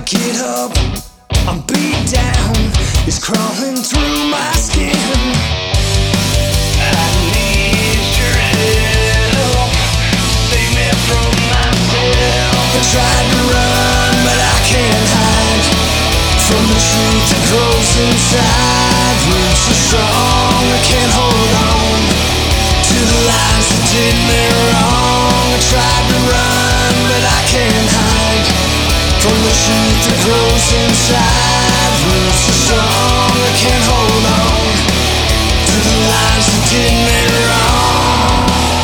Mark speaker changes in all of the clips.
Speaker 1: get up, I'm beat down, it's crawling through my skin. I need your help, save me from myself. I tried to run, but I can't hide from the truth that grows inside. Roots are strong, I can't hold on to the lies that did me wrong. I tried to run, but I can't hide from the truth that grows inside. Roots are strong, I can't hold on to the lies that did me wrong.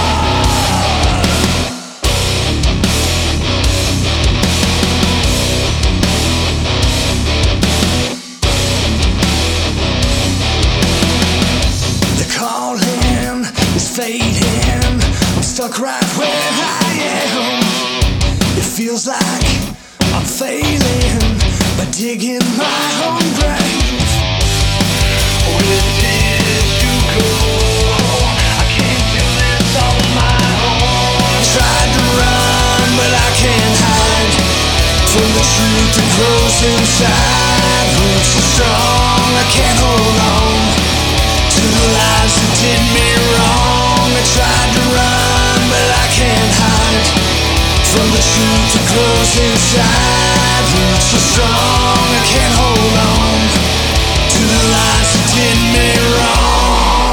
Speaker 1: The calling is fading, I'm stuck right where I am. It feels like I'm failing by digging my own grave. Where did you go? I can't do this on my own. I tried to run, but I can't hide from the truth that grows inside. Roots are strong, I can't hold on to the lies that did me wrong. I tried to run, but I can't hide from the truth that grows inside. Roots are strong, I can't hold on to the lies that did me wrong.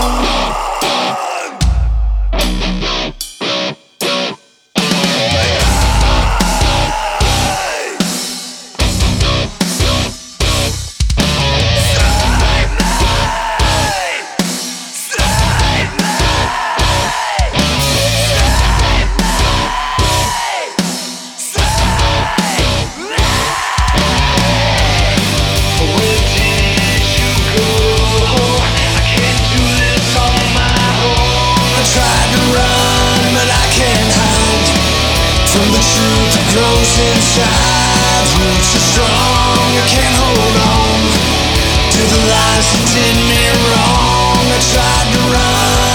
Speaker 1: From the truth that grows inside. Roots are strong, I can't hold on to the lies that did me wrong. I tried to run,